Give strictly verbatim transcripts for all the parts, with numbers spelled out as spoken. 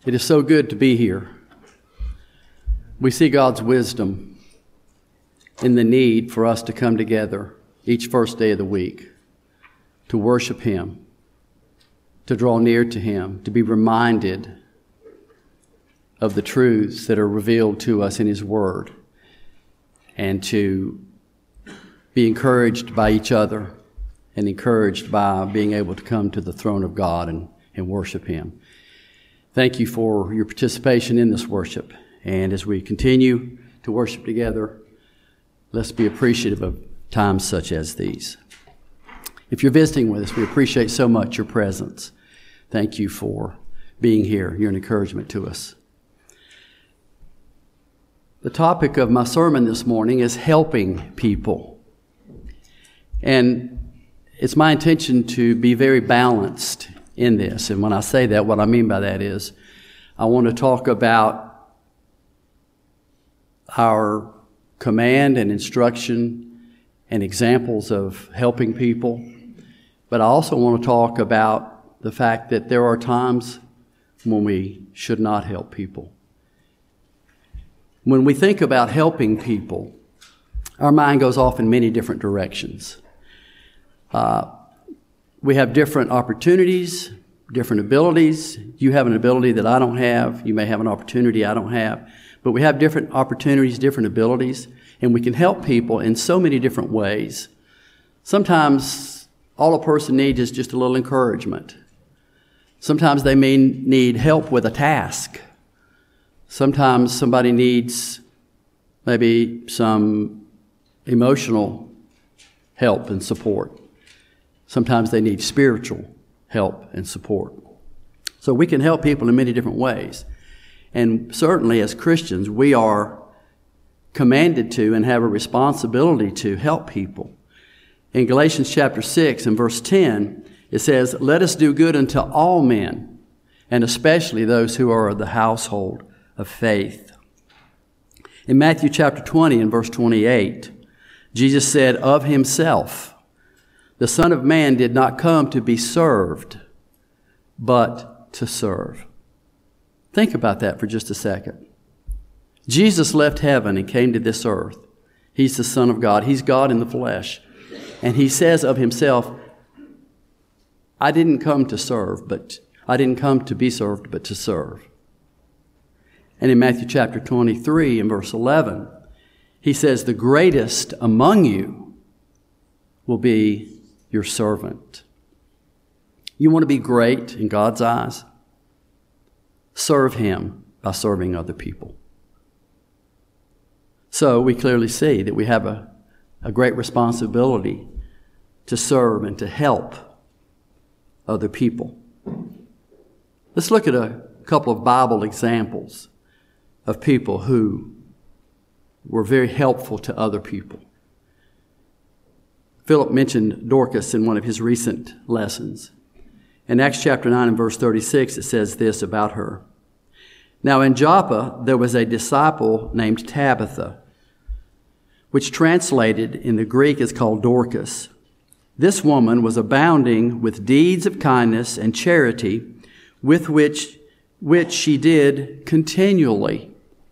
It is so good to be here. We see God's wisdom in the need for us to come together each first day of the week to worship Him, to draw near to Him, to be reminded of the truths that are revealed to us in His Word, and to be encouraged by each other and encouraged by being able to come to the throne of God and, and worship Him. Thank you for your participation in this worship. And as we continue to worship together, let's be appreciative of times such as these. If you're visiting with us, we appreciate so much your presence. Thank you for being here. You're an encouragement to us. The topic of my sermon this morning is helping people. And it's my intention to be very balanced in this. And when I say that, what I mean by that is I want to talk about our command and instruction and examples of helping people. But I also want to talk about the fact that there are times when we should not help people. When we think about helping people, our mind goes off in many different directions. Uh, we have different opportunities, different abilities. You have an ability that I don't have. You may have an opportunity I don't have. But we have different opportunities, different abilities, and we can help people in so many different ways. Sometimes all a person needs is just a little encouragement. Sometimes they may need help with a task. Sometimes somebody needs maybe some emotional help and support. Sometimes they need spiritual help and support. So we can help people in many different ways. And certainly as Christians, we are commanded to and have a responsibility to help people. In Galatians chapter six and verse ten, it says, "Let us do good unto all men, and especially those who are of the household of faith." In Matthew chapter twenty and verse twenty-eight, Jesus said of Himself, "The Son of Man did not come to be served, but to serve." Think about that for just a second. Jesus left heaven and came to this earth. He's the Son of God. He's God in the flesh. And He says of Himself, "I didn't come to serve, but I didn't come to be served, but to serve." And in Matthew chapter twenty-three and verse eleven, He says, "The greatest among you will be your servant." You want to be great in God's eyes? Serve Him by serving other people. So we clearly see that we have a, a great responsibility to serve and to help other people. Let's look at a couple of Bible examples of people who were very helpful to other people. Philip mentioned Dorcas in one of his recent lessons. In Acts chapter nine and verse thirty-six, it says this about her. "Now in Joppa there was a disciple named Tabitha, which translated in the Greek is called Dorcas. This woman was abounding with deeds of kindness and charity, with which, which she did continually."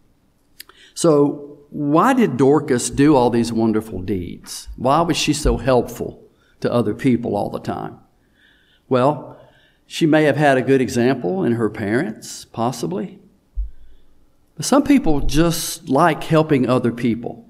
So why did Dorcas do all these wonderful deeds? Why was she so helpful to other people all the time? Well, she may have had a good example in her parents, possibly. But some people just like helping other people.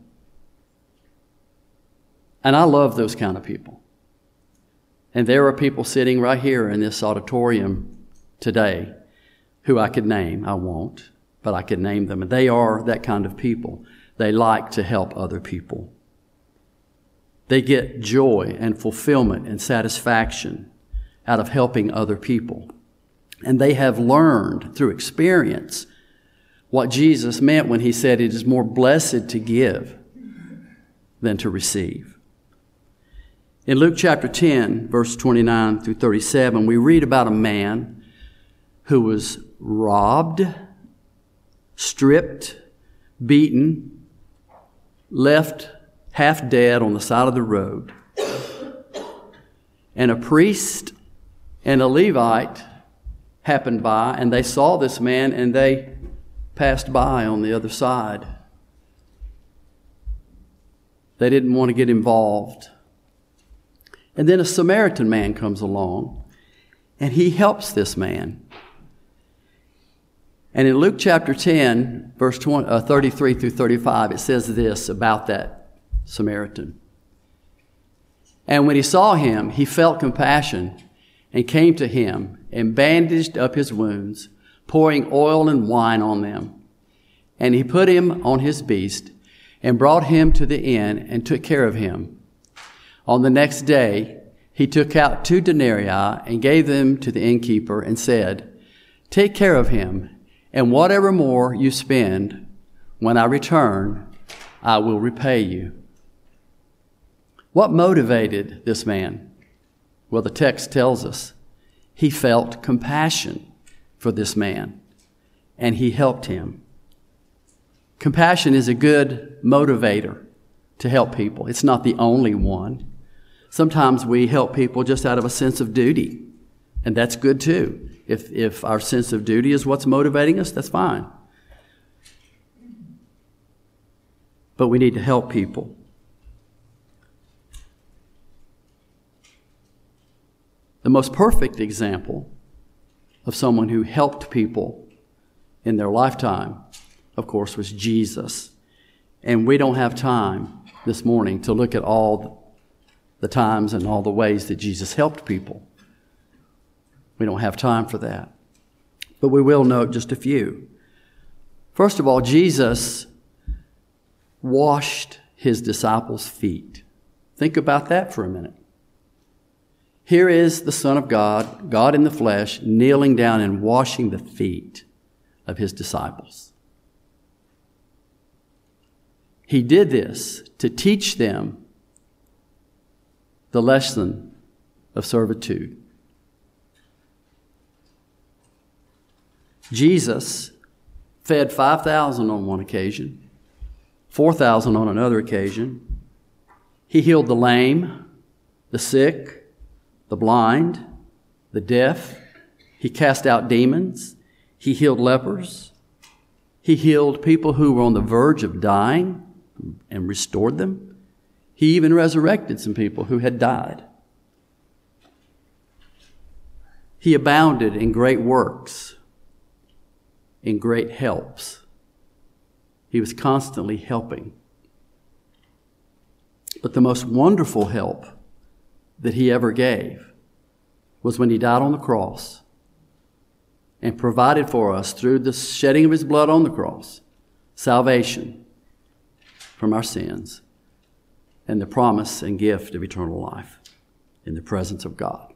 And I love those kind of people. And there are people sitting right here in this auditorium today who I could name. I won't, but I could name them. And they are that kind of people. They like to help other people. They get joy and fulfillment and satisfaction out of helping other people. And they have learned through experience what Jesus meant when He said it is more blessed to give than to receive. In Luke chapter ten, verse twenty-nine through thirty-seven, we read about a man who was robbed, stripped, beaten, left half dead on the side of the road. And a priest and a Levite happened by, and they saw this man, and they passed by on the other side. They didn't want to get involved. And then a Samaritan man comes along, and he helps this man. And in Luke chapter ten, verse thirty-three through thirty-five, it says this about that Samaritan. And when he saw him, he felt compassion and came to him and bandaged up his wounds, pouring oil and wine on them. And he put him on his beast and brought him to the inn and took care of him. On the next day, he took out two denarii and gave them to the innkeeper and said, "Take care of him, and whatever more you spend, when I return, I will repay you." What motivated this man? Well, the text tells us he felt compassion for this man, and he helped him. Compassion is a good motivator to help people. It's not the only one. Sometimes we help people just out of a sense of duty, and that's good too. If, if our sense of duty is what's motivating us, that's fine. But we need to help people. The most perfect example of someone who helped people in their lifetime, of course, was Jesus. And we don't have time this morning to look at all the times and all the ways that Jesus helped people. We don't have time for that. But we will note just a few. First of all, Jesus washed his disciples' feet. Think about that for a minute. Here is the Son of God, God in the flesh, kneeling down and washing the feet of his disciples. He did this to teach them the lesson of servitude. Jesus fed five thousand on one occasion, four thousand on another occasion. He healed the lame, the sick, the blind, the deaf. He cast out demons. He healed lepers. He healed people who were on the verge of dying and restored them. He even resurrected some people who had died. He abounded in great works, in great helps. He was constantly helping. But the most wonderful help that he ever gave was when he died on the cross and provided for us through the shedding of his blood on the cross, salvation from our sins and the promise and gift of eternal life in the presence of God.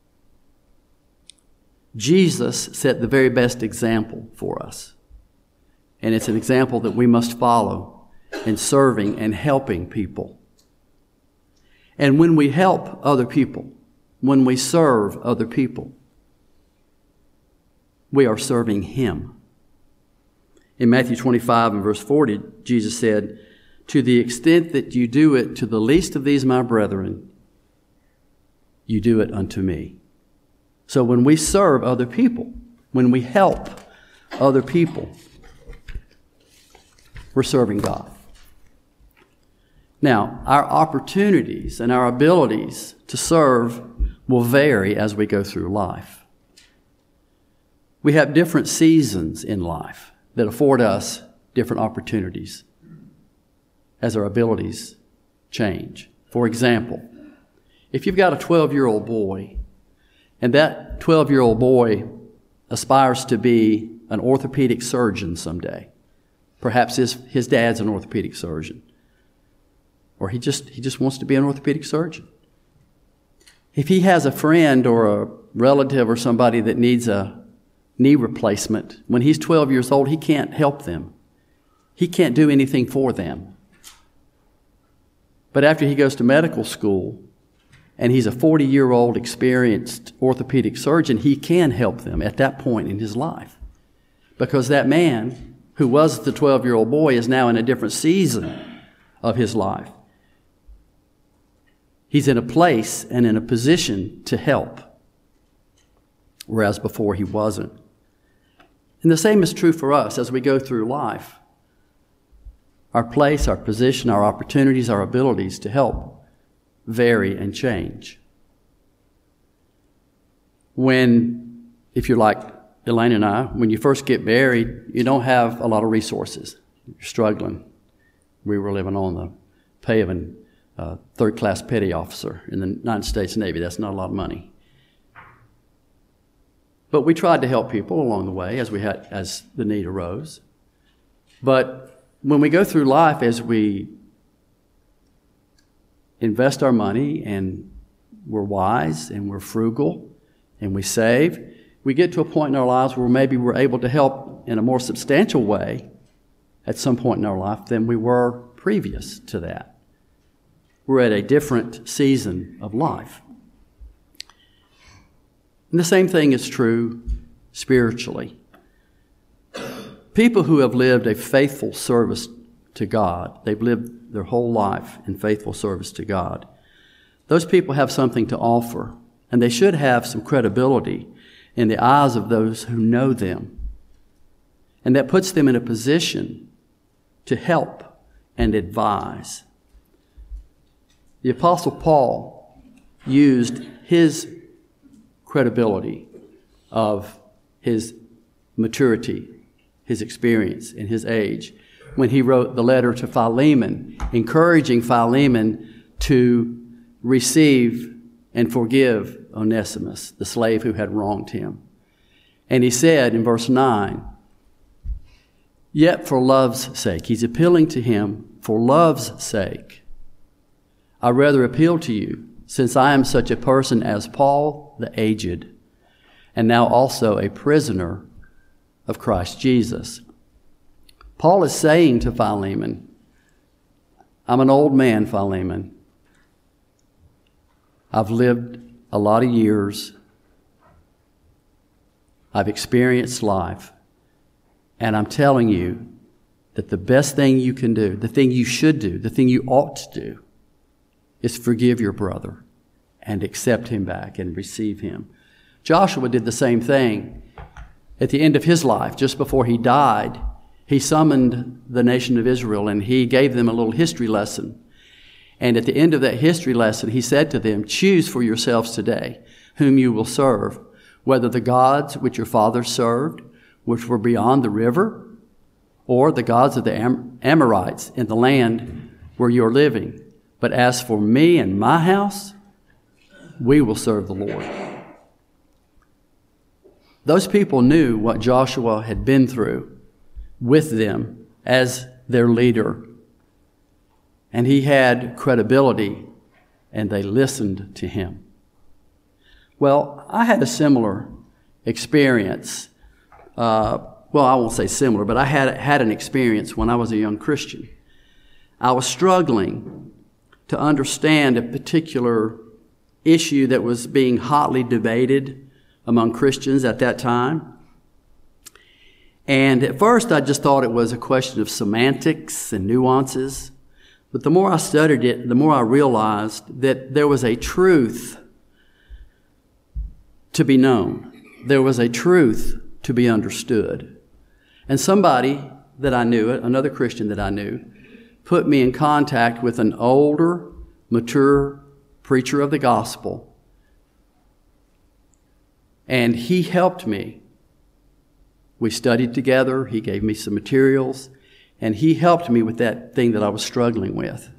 Jesus set the very best example for us. And it's an example that we must follow in serving and helping people. And when we help other people, when we serve other people, we are serving him. In Matthew twenty-five and verse forty, Jesus said, "To the extent that you do it to the least of these my brethren, you do it unto me." So when we serve other people, when we help other people, we're serving God. Now, our opportunities and our abilities to serve will vary as we go through life. We have different seasons in life that afford us different opportunities as our abilities change. For example, if you've got a twelve-year-old boy, and that twelve-year-old boy aspires to be an orthopedic surgeon someday, perhaps his, his dad's an orthopedic surgeon, or he just he just wants to be an orthopedic surgeon. If he has a friend or a relative or somebody that needs a knee replacement, when he's twelve years old, he can't help them. He can't do anything for them. But after he goes to medical school and he's a forty-year-old experienced orthopedic surgeon, he can help them at that point in his life. Because that man who was the twelve-year-old boy is now in a different season of his life. He's in a place and in a position to help. whereas before he wasn't. And the same is true for us as we go through life. Our place, our position, our opportunities, our abilities to help vary and change. When, if you're like Elaine and I, when you first get married, you don't have a lot of resources. You're struggling. We were living on the pay of a uh, third-class petty officer in the United States Navy. That's not a lot of money. But we tried to help people along the way as we had, as the need arose. But when we go through life, as we invest our money and we're wise and we're frugal and we save, we get to a point in our lives where maybe we're able to help in a more substantial way at some point in our life than we were previous to that. We're at a different season of life. And the same thing is true spiritually. People who have lived a faithful service to God, they've lived their whole life in faithful service to God, those people have something to offer, and they should have some credibility in the eyes of those who know them. And that puts them in a position to help and advise. The Apostle Paul used his credibility of his maturity, his experience, and his age when he wrote the letter to Philemon, encouraging Philemon to receive and forgive Onesimus, the slave who had wronged him. And he said in verse nine, "Yet for love's sake," he's appealing to him, "for love's sake, I rather appeal to you, since I am such a person as Paul the aged, and now also a prisoner of Christ Jesus." Paul is saying to Philemon, I'm an old man, Philemon. I've lived a lot of years. I've experienced life. And I'm telling you that the best thing you can do, the thing you should do, the thing you ought to do, is forgive your brother and accept him back and receive him. Joshua did the same thing. At the end of his life, just before he died, he summoned the nation of Israel and he gave them a little history lesson. And at the end of that history lesson, he said to them, "Choose for yourselves today whom you will serve, whether the gods which your fathers served, which were beyond the river, or the gods of the Am- Amorites in the land where you are living. But as for me and my house, we will serve the Lord." Those people knew what Joshua had been through with them as their leader. And he had credibility, and they listened to him. Well, I had a similar experience. Uh, well, I won't say similar, but I had, had an experience when I was a young Christian. I was struggling to understand a particular issue that was being hotly debated among Christians at that time. And at first I just thought it was a question of semantics and nuances. But the more I studied it, the more I realized that there was a truth to be known. There was a truth to be understood. And somebody that I knew, another Christian that I knew, put me in contact with an older, mature preacher of the gospel. And he helped me. We studied together. He gave me some materials. And he helped me with that thing that I was struggling with.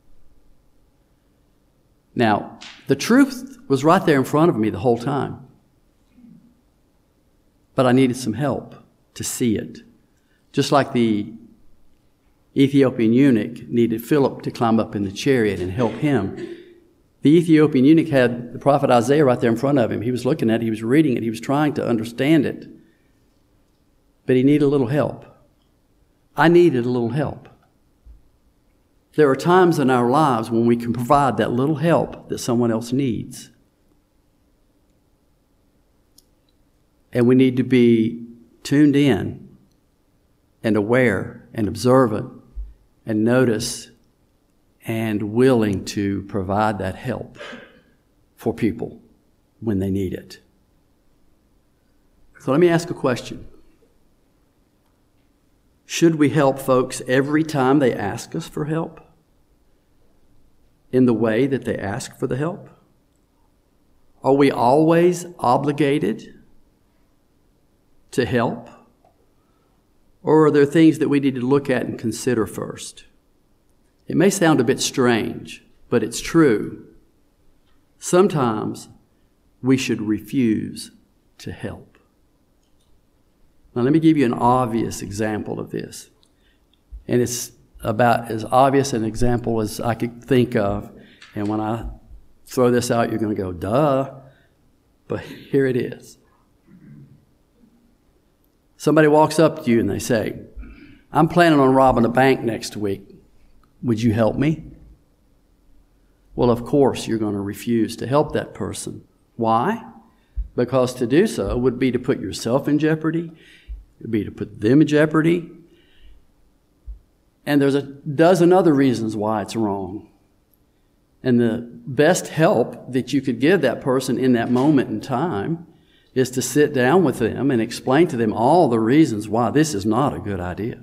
Now, the truth was right there in front of me the whole time. But I needed some help to see it. Just like the Ethiopian eunuch needed Philip to climb up in the chariot and help him. The Ethiopian eunuch had the prophet Isaiah right there in front of him. He was looking at it, he was reading it, he was trying to understand it. But he needed a little help. I needed a little help. There are times in our lives when we can provide that little help that someone else needs. And we need to be tuned in and aware and observant and notice and willing to provide that help for people when they need it. So let me ask a question. Should we help folks every time they ask us for help? In the way that they ask for the help? Are we always obligated to help? Or are there things that we need to look at and consider first? It may sound a bit strange, but it's true. Sometimes we should refuse to help. Now, let me give you an obvious example of this. And it's about as obvious an example as I could think of. And when I throw this out, you're going to go, duh. But here it is. Somebody walks up to you and they say, I'm planning on robbing a bank next week. Would you help me? Well, of course, you're going to refuse to help that person. Why? Because to do so would be to put yourself in jeopardy. It would be to put them in jeopardy. And there's a dozen other reasons why it's wrong. And the best help that you could give that person in that moment in time is to sit down with them and explain to them all the reasons why this is not a good idea.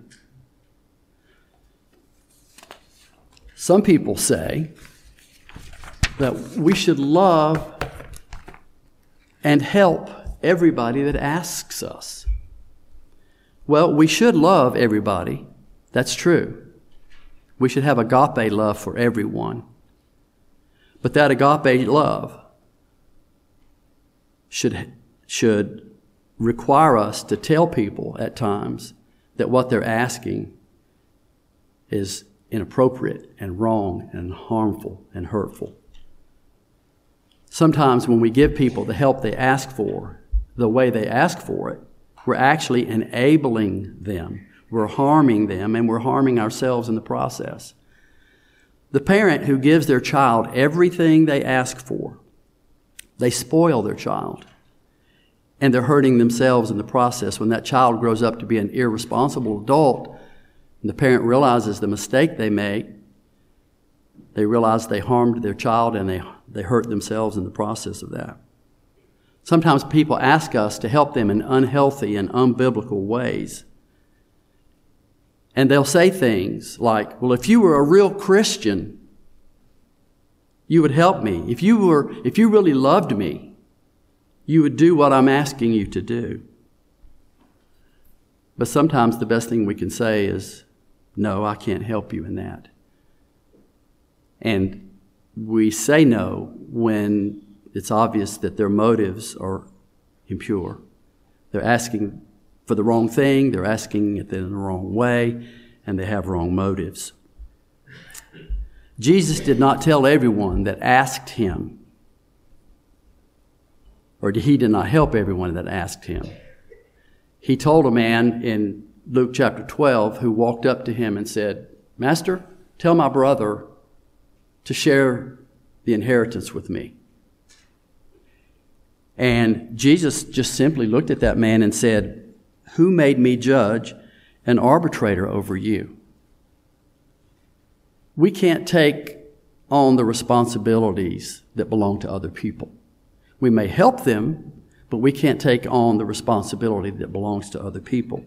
Some people say that we should love and help everybody that asks us. Well, we should love everybody. That's true. We should have agape love for everyone. But that agape love should, should require us to tell people at times that what they're asking is inappropriate and wrong and harmful and hurtful. Sometimes when we give people the help they ask for, the way they ask for it, we're actually enabling them. We're harming them, and we're harming ourselves in the process. The parent who gives their child everything they ask for, they spoil their child, and they're hurting themselves in the process. When that child grows up to be an irresponsible adult, and the parent realizes the mistake they make, they realize they harmed their child and they, they hurt themselves in the process of that. Sometimes people ask us to help them in unhealthy and unbiblical ways. And they'll say things like, well, if you were a real Christian, you would help me. If you were, if you really loved me, you would do what I'm asking you to do. But sometimes the best thing we can say is, no, I can't help you in that. And we say no when it's obvious that their motives are impure. They're asking for the wrong thing, they're asking it in the wrong way, and they have wrong motives. Jesus did not tell everyone that asked him, or he did not help everyone that asked him. He told a man in Luke chapter twelve who walked up to him and said, Master, tell my brother to share the inheritance with me. And Jesus just simply looked at that man and said, who made me judge and arbitrator over you? We can't take on the responsibilities that belong to other people. We may help them, but we can't take on the responsibility that belongs to other people.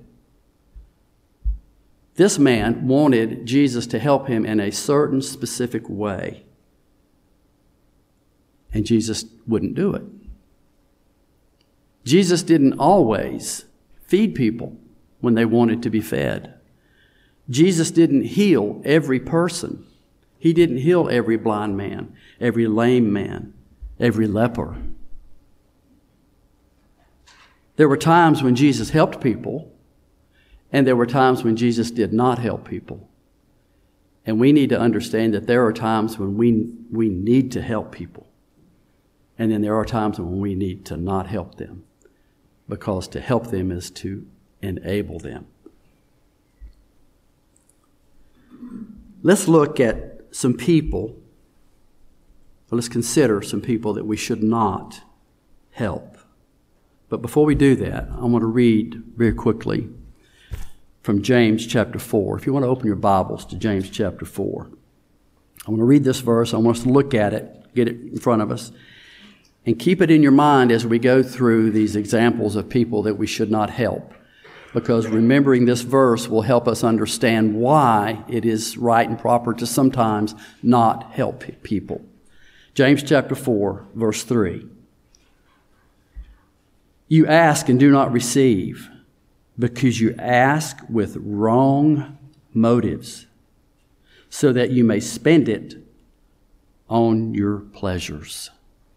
This man wanted Jesus to help him in a certain specific way, and Jesus wouldn't do it. Jesus didn't always feed people when they wanted to be fed. Jesus didn't heal every person. He didn't heal every blind man, every lame man, every leper. There were times when Jesus helped people, and there were times when Jesus did not help people. And we need to understand that there are times when we, we need to help people. And then there are times when we need to not help them, because to help them is to enable them. Let's look at some people, or let's consider some people that we should not help. But before we do that, I want to read very quickly from James chapter four. If you want to open your Bibles to James chapter four. I want to read this verse. I want us to look at it, get it in front of us. And keep it in your mind as we go through these examples of people that we should not help, because remembering this verse will help us understand why it is right and proper to sometimes not help people. James chapter four, verse three. You ask and do not receive, because you ask with wrong motives, so that you may spend it on your pleasures.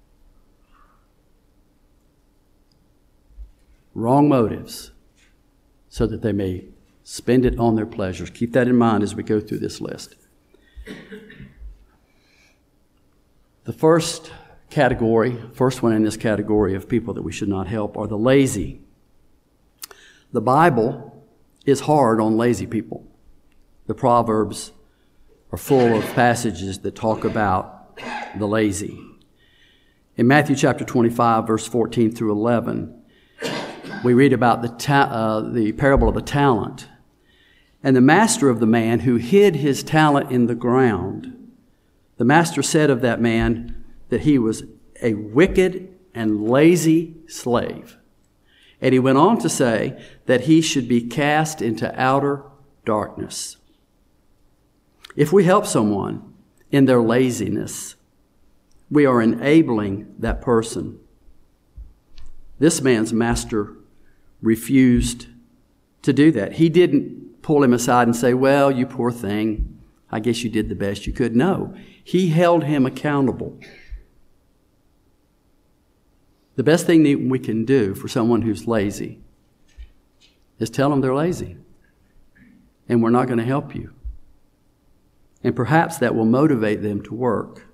Wrong motives, so that they may spend it on their pleasures. Keep that in mind as we go through this list. The first category, first one in this category of people that we should not help are the lazy. The Bible is hard on lazy people. The Proverbs are full of passages that talk about the lazy. In Matthew chapter twenty-five, verse fourteen through eleven, we read about the ta- uh, the parable of the talent. And the master of the man who hid his talent in the ground, the master said of that man that he was a wicked and lazy slave. And he went on to say that he should be cast into outer darkness. If we help someone in their laziness, we are enabling that person. This man's master refused to do that. He didn't pull him aside and say, well, you poor thing, I guess you did the best you could. No, he held him accountable. The best thing that we can do for someone who's lazy is tell them they're lazy, and we're not going to help you. And perhaps that will motivate them to work.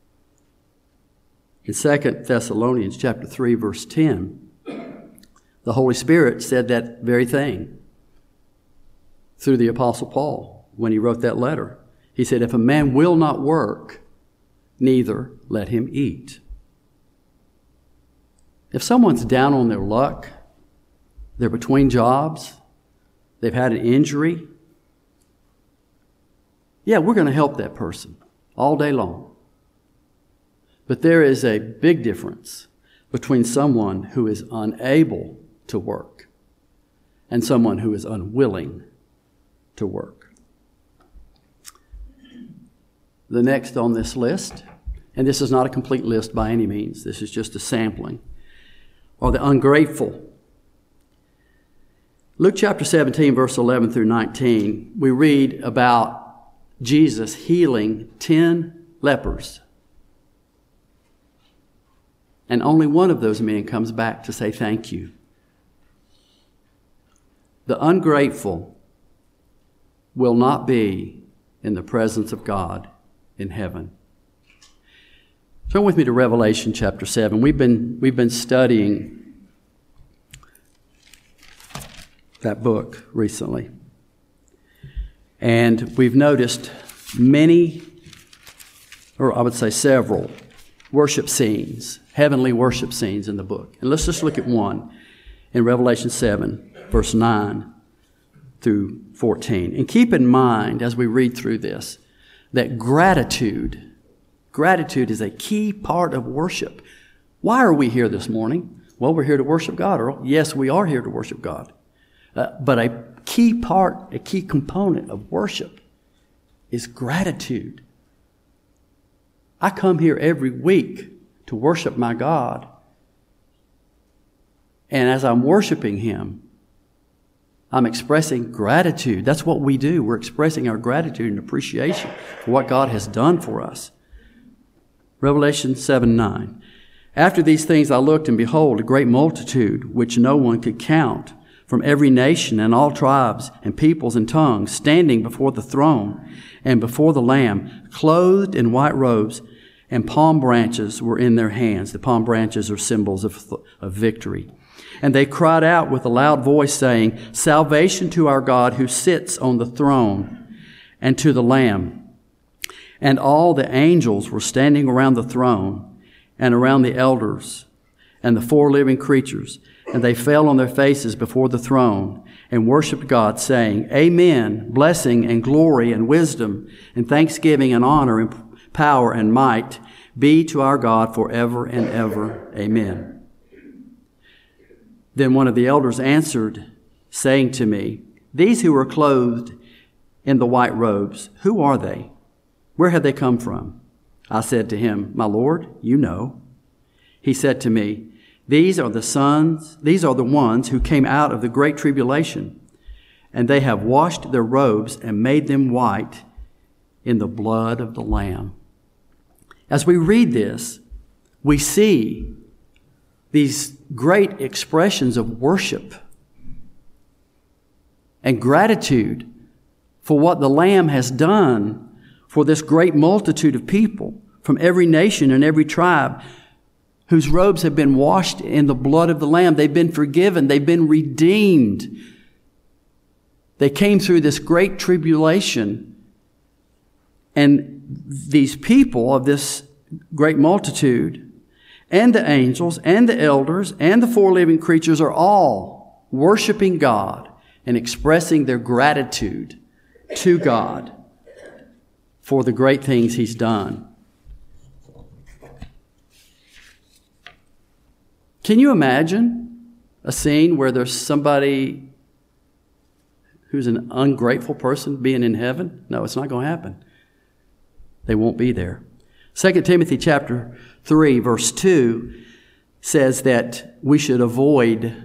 In Second Thessalonians chapter three, verse ten, the Holy Spirit said that very thing through the Apostle Paul when he wrote that letter. He said, if a man will not work, neither let him eat. If someone's down on their luck, they're between jobs, they've had an injury, yeah, we're going to help that person all day long. But there is a big difference between someone who is unable to work and someone who is unwilling to work. The next on this list, and this is not a complete list by any means, this is just a sampling, are the ungrateful. Luke chapter seventeen, verse eleven through nineteen, we read about Jesus healing ten lepers. And only one of those men comes back to say thank you. The ungrateful will not be in the presence of God in heaven. Turn with me to Revelation chapter seven. We've been, we've been studying that book recently. And we've noticed many, or I would say several, worship scenes, heavenly worship scenes in the book. And let's just look at one in Revelation seven, verse nine through fourteen. And keep in mind as we read through this that gratitude, gratitude is a key part of worship. Why are we here this morning? Well, we're here to worship God, Earl. Yes, we are here to worship God. Uh, but a key part, a key component of worship is gratitude. I come here every week to worship my God. And as I'm worshiping Him, I'm expressing gratitude. That's what we do. We're expressing our gratitude and appreciation for what God has done for us. Revelation seven nine. After these things I looked, and behold, a great multitude, which no one could count, from every nation and all tribes and peoples and tongues, standing before the throne and before the Lamb, clothed in white robes, and palm branches were in their hands. The palm branches are symbols of, of victory. And they cried out with a loud voice, saying, Salvation to our God who sits on the throne and to the Lamb. And all the angels were standing around the throne and around the elders and the four living creatures. And they fell on their faces before the throne and worshiped God, saying, Amen, blessing and glory and wisdom and thanksgiving and honor and power and might be to our God forever and ever. Amen. Then one of the elders answered, saying to me, These who are clothed in the white robes, who are they? Where have they come from? I said to him, My Lord, you know. He said to me, These are the sons, these are the ones who came out of the great tribulation, and they have washed their robes and made them white in the blood of the Lamb. As we read this, we see these great expressions of worship and gratitude for what the Lamb has done for this great multitude of people from every nation and every tribe whose robes have been washed in the blood of the Lamb. They've been forgiven. They've been redeemed. They came through this great tribulation. And these people of this great multitude and the angels and the elders and the four living creatures are all worshiping God and expressing their gratitude to God for the great things He's done. Can you imagine a scene where there's somebody who's an ungrateful person being in heaven? No, it's not going to happen. They won't be there. Second Timothy chapter three, verse two says that we should avoid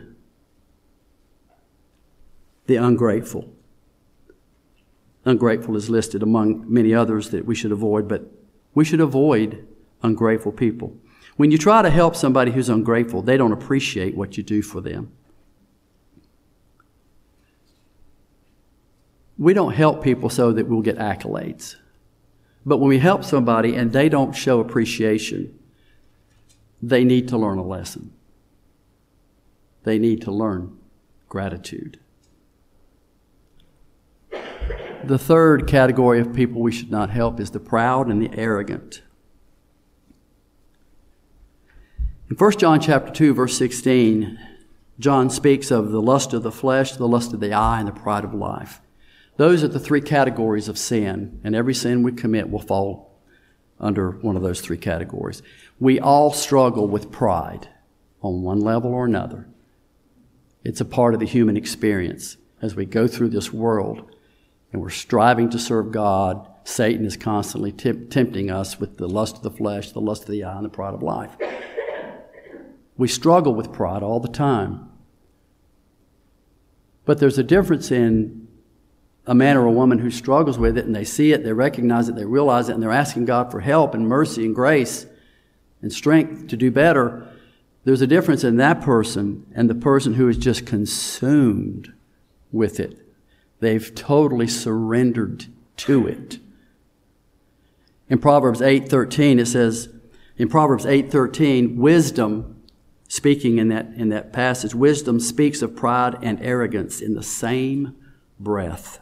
the ungrateful. Ungrateful is listed among many others that we should avoid, but we should avoid ungrateful people. When you try to help somebody who's ungrateful, they don't appreciate what you do for them. We don't help people so that we'll get accolades. But when we help somebody and they don't show appreciation, they need to learn a lesson. They need to learn gratitude. The third category of people we should not help is the proud and the arrogant. In First John chapter two, verse sixteen, John speaks of the lust of the flesh, the lust of the eye, and the pride of life. Those are the three categories of sin, and every sin we commit will fall under one of those three categories. We all struggle with pride on one level or another. It's a part of the human experience. As we go through this world and we're striving to serve God, Satan is constantly temp- tempting us with the lust of the flesh, the lust of the eye, and the pride of life. We struggle with pride all the time. But there's a difference in a man or a woman who struggles with it, and they see it, they recognize it, they realize it, and they're asking God for help and mercy and grace and strength to do better. There's a difference in that person and the person who is just consumed with it. They've totally surrendered to it. In Proverbs eight thirteen, it says, in Proverbs eight thirteen, wisdom, speaking in that, in that passage, wisdom speaks of pride and arrogance in the same breath.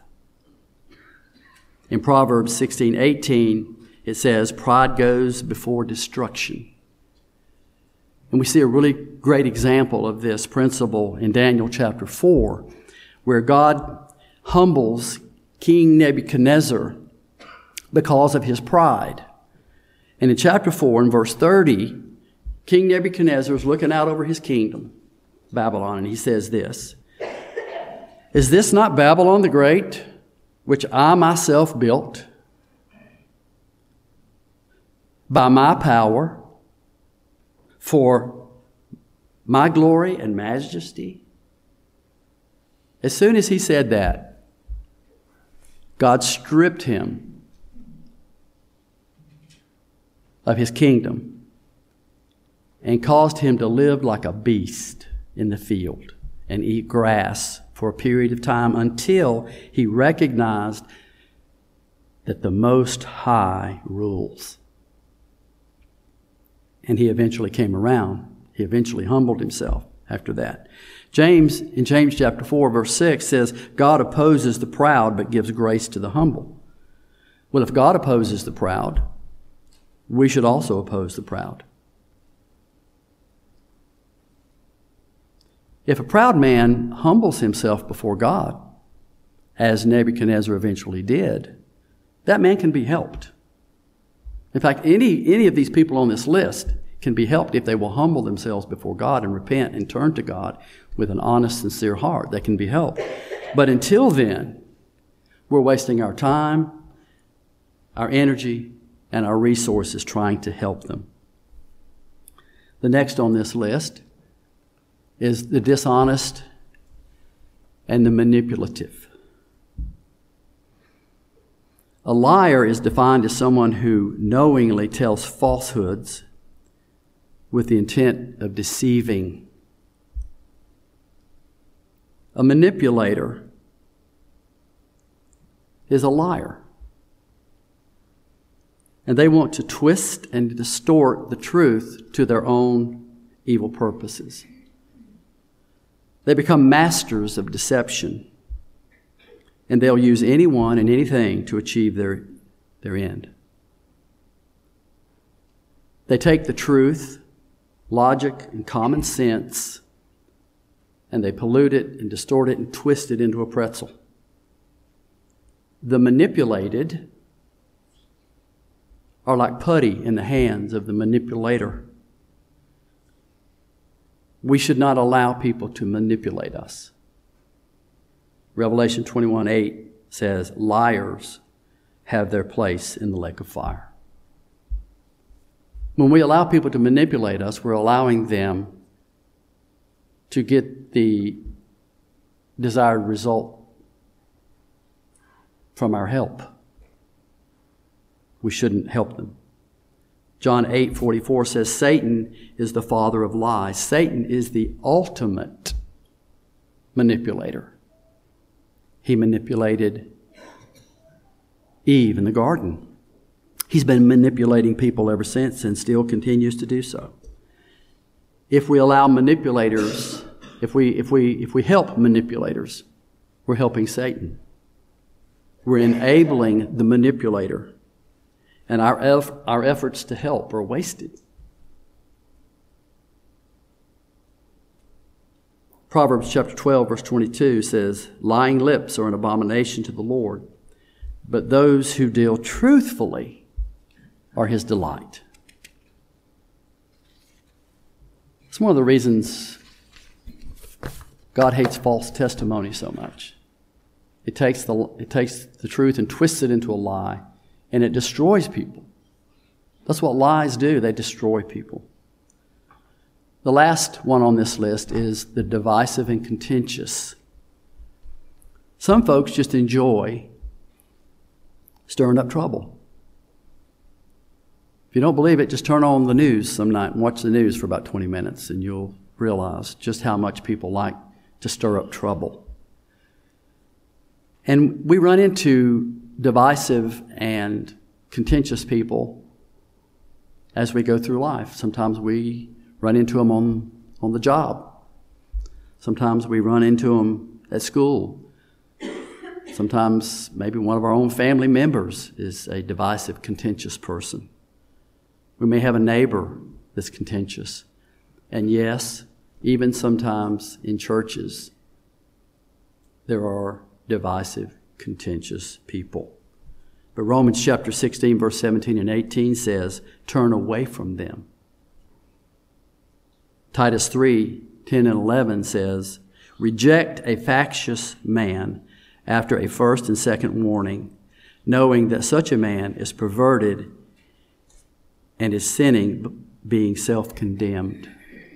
In Proverbs sixteen eighteen, it says, pride goes before destruction. And we see a really great example of this principle in Daniel chapter four, where God humbles King Nebuchadnezzar because of his pride. And in chapter four, in verse thirty, King Nebuchadnezzar is looking out over his kingdom, Babylon, and he says this, Is this not Babylon the Great, which I myself built by my power for my glory and majesty? As soon as he said that, God stripped him of his kingdom and caused him to live like a beast in the field and eat grass for a period of time until he recognized that the Most High rules. And he eventually came around. He eventually humbled himself after that. James, in James chapter four, verse six says, God opposes the proud but gives grace to the humble. Well, if God opposes the proud, we should also oppose the proud. If a proud man humbles himself before God, as Nebuchadnezzar eventually did, that man can be helped. In fact, any, any of these people on this list can be helped if they will humble themselves before God and repent and turn to God with an honest, sincere heart. They can be helped. But until then, we're wasting our time, our energy, and our resources trying to help them. The next on this list is the dishonest and the manipulative. A liar is defined as someone who knowingly tells falsehoods with the intent of deceiving. A manipulator is a liar. And they want to twist and distort the truth to their own evil purposes. They become masters of deception. And they'll use anyone and anything to achieve their, their end. They take the truth, logic, and common sense, and they pollute it and distort it and twist it into a pretzel. The manipulated are like putty in the hands of the manipulator. We should not allow people to manipulate us. Revelation twenty-one eight says, liars have their place in the lake of fire. When we allow people to manipulate us, we're allowing them to get the desired result from our help. We shouldn't help them. John eight forty-four says, Satan is the father of lies. Satan is the ultimate manipulator. He manipulated Eve in the garden. He's been manipulating people ever since and still continues to do so. If we allow manipulators, if we, if we, if we help manipulators, we're helping Satan. We're enabling the manipulator, and our, eff- our efforts to help are wasted. Proverbs chapter twelve, verse twenty-two says, lying lips are an abomination to the Lord, but those who deal truthfully are his delight. It's one of the reasons God hates false testimony so much. It takes the, it takes the truth and twists it into a lie, and it destroys people. That's what lies do. They destroy people. The last one on this list is the divisive and contentious. Some folks just enjoy stirring up trouble. If you don't believe it, just turn on the news some night and watch the news for about twenty minutes, and you'll realize just how much people like to stir up trouble. And we run into divisive and contentious people as we go through life. Sometimes we run into them on, on the job. Sometimes we run into them at school. Sometimes maybe one of our own family members is a divisive, contentious person. We may have a neighbor that's contentious. And yes, even sometimes in churches, there are divisive, contentious people. But Romans chapter sixteen, verse seventeen and eighteen says, turn away from them. Titus three, ten and eleven says, reject a factious man after a first and second warning, knowing that such a man is perverted and is sinning, being self-condemned.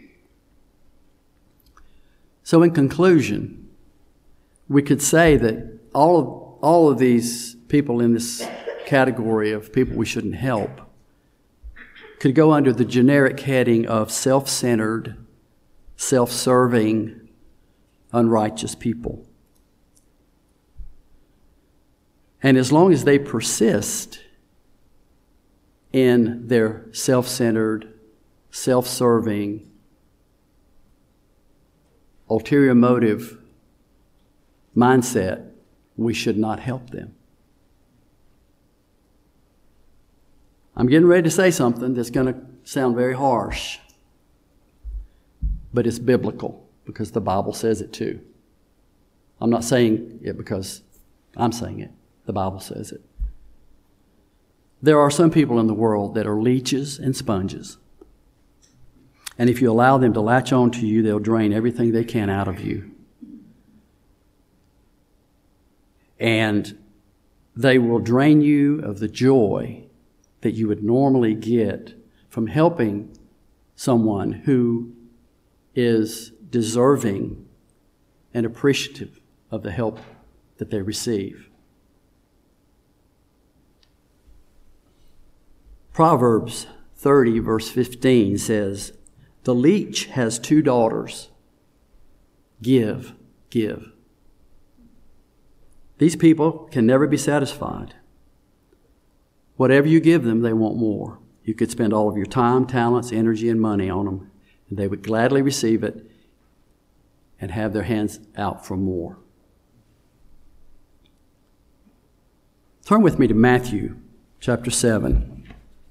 So in conclusion, we could say that all of, all of these people in this category of people we shouldn't help could go under the generic heading of self-centered, self-serving, unrighteous people. And as long as they persist in their self-centered, self-serving, ulterior motive mindset, we should not help them. I'm getting ready to say something that's going to sound very harsh, but it's biblical because the Bible says it too. I'm not saying it because I'm saying it. The Bible says it. There are some people in the world that are leeches and sponges. And if you allow them to latch on to you, they'll drain everything they can out of you. And they will drain you of the joy that you would normally get from helping someone who is deserving and appreciative of the help that they receive. Proverbs thirty, verse fifteen says, "The leech has two daughters. Give, give." These people can never be satisfied. Whatever you give them, they want more. You could spend all of your time, talents, energy, and money on them, and they would gladly receive it and have their hands out for more. Turn with me to Matthew chapter seven.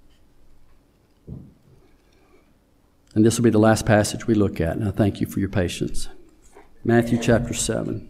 And this will be the last passage we look at, and I thank you for your patience. Matthew chapter seven.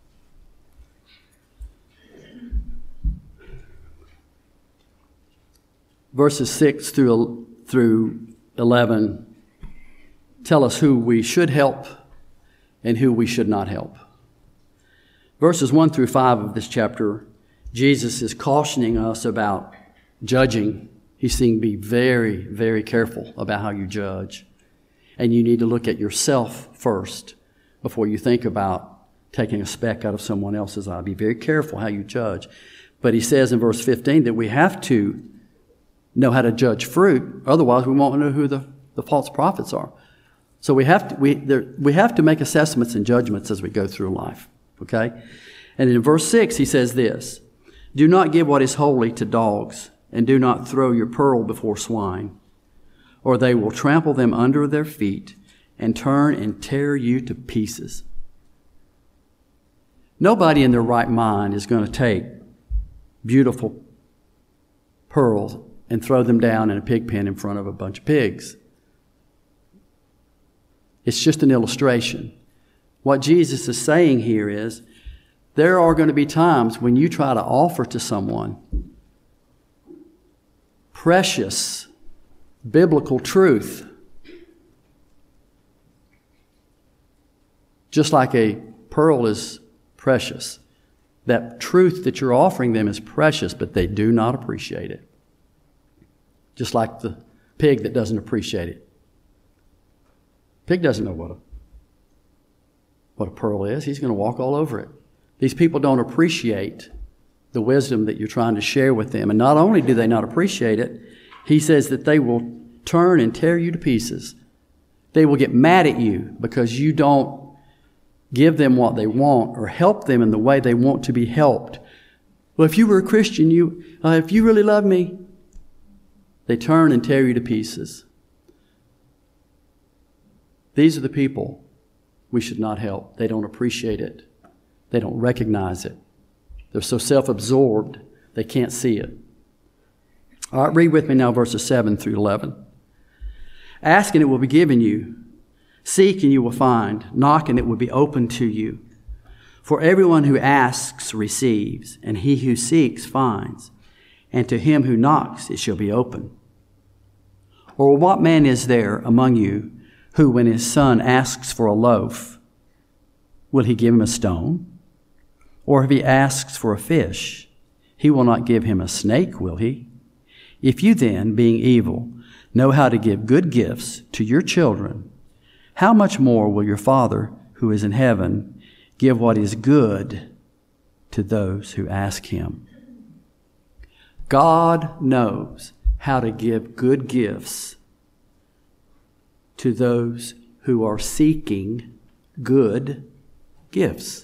Verses six through through eleven tell us who we should help and who we should not help. Verses one through five of this chapter, Jesus is cautioning us about judging. He's saying be very, very careful about how you judge. And you need to look at yourself first before you think about taking a speck out of someone else's eye. Be very careful how you judge. But he says in verse fifteen that we have to know how to judge fruit. Otherwise, we won't know who the, the false prophets are. So we have to we there, we have to make assessments and judgments as we go through life. Okay? And in verse six, he says this, "Do not give what is holy to dogs, and do not throw your pearl before swine, or they will trample them under their feet and turn and tear you to pieces." Nobody in their right mind is going to take beautiful pearls and throw them down in a pig pen in front of a bunch of pigs. It's just an illustration. What Jesus is saying here is there are going to be times when you try to offer to someone precious biblical truth, just like a pearl is precious. That truth that you're offering them is precious, but they do not appreciate it. Just like the pig that doesn't appreciate it. Pig doesn't know what a, what a pearl is. He's going to walk all over it. These people don't appreciate the wisdom that you're trying to share with them. And not only do they not appreciate it, he says that they will turn and tear you to pieces. They will get mad at you because you don't give them what they want or help them in the way they want to be helped. Well, if you were a Christian, you, uh, if you really love me, they turn and tear you to pieces. These are the people we should not help. They don't appreciate it. They don't recognize it. They're so self-absorbed, they can't see it. All right, read with me now verses seven through eleven. "Ask and it will be given you. Seek and you will find. Knock and it will be opened to you. For everyone who asks receives, and he who seeks finds. And to him who knocks it shall be opened. Or what man is there among you who, when his son asks for a loaf, will he give him a stone? Or if he asks for a fish, he will not give him a snake, will he? If you then, being evil, know how to give good gifts to your children, how much more will your Father who is in heaven give what is good to those who ask him?" God knows how to give good gifts to those who are seeking good gifts.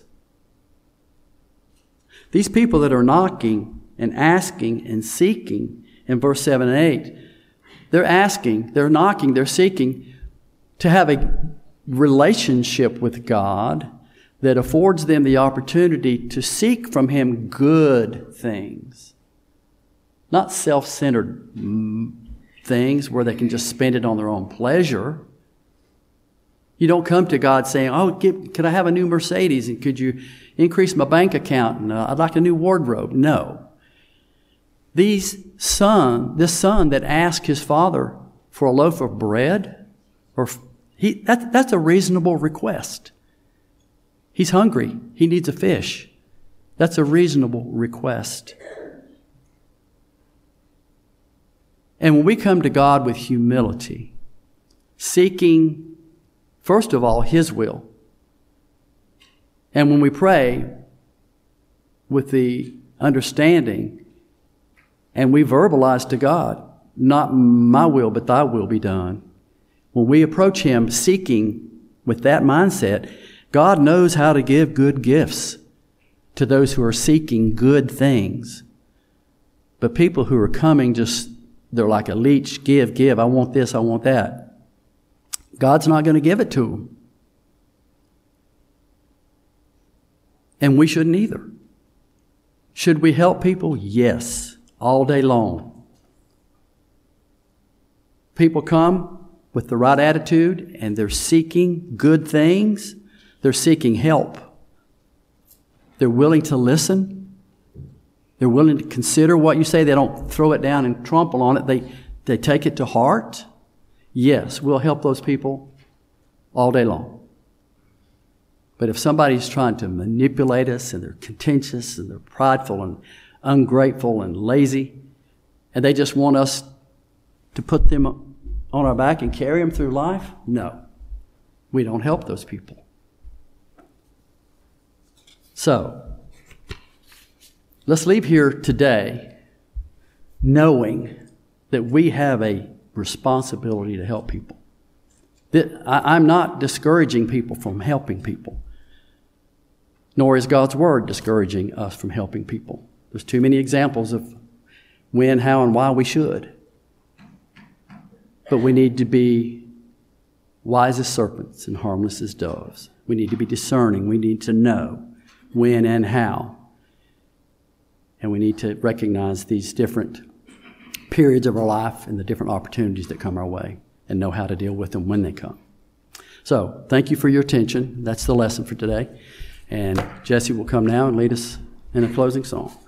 These people that are knocking and asking and seeking in verse seven and eight, they're asking, they're knocking, they're seeking to have a relationship with God that affords them the opportunity to seek from him good things. Not self-centered things where they can just spend it on their own pleasure. You don't come to God saying, "Oh, get, could I have a new Mercedes? And could you increase my bank account? And uh, I'd like a new wardrobe." No. These son, this son that asked his father for a loaf of bread, or he, that, that's a reasonable request. He's hungry. He needs a fish. That's a reasonable request. And when we come to God with humility, seeking, first of all, His will, and when we pray with the understanding and we verbalize to God, not my will, but thy will be done. When we approach Him seeking with that mindset, God knows how to give good gifts to those who are seeking good things. But people who are coming just, they're like a leech, give, give, I want this, I want that. God's not going to give it to them. And we shouldn't either. Should we help people? Yes, all day long. People come with the right attitude and they're seeking good things. They're seeking help. They're willing to listen. They're willing to consider what you say. They don't throw it down and trample on it. They, they take it to heart. Yes, we'll help those people all day long. But if somebody's trying to manipulate us and they're contentious and they're prideful and ungrateful and lazy, and they just want us to put them on our back and carry them through life, no, we don't help those people. So, let's leave here today knowing that we have a responsibility to help people. I'm not discouraging people from helping people, nor is God's Word discouraging us from helping people. There's too many examples of when, how, and why we should. But we need to be wise as serpents and harmless as doves. We need to be discerning. We need to know when and how. And we need to recognize these different periods of our life and the different opportunities that come our way and know how to deal with them when they come. So, thank you for your attention. That's the lesson for today. And Jesse will come now and lead us in a closing song.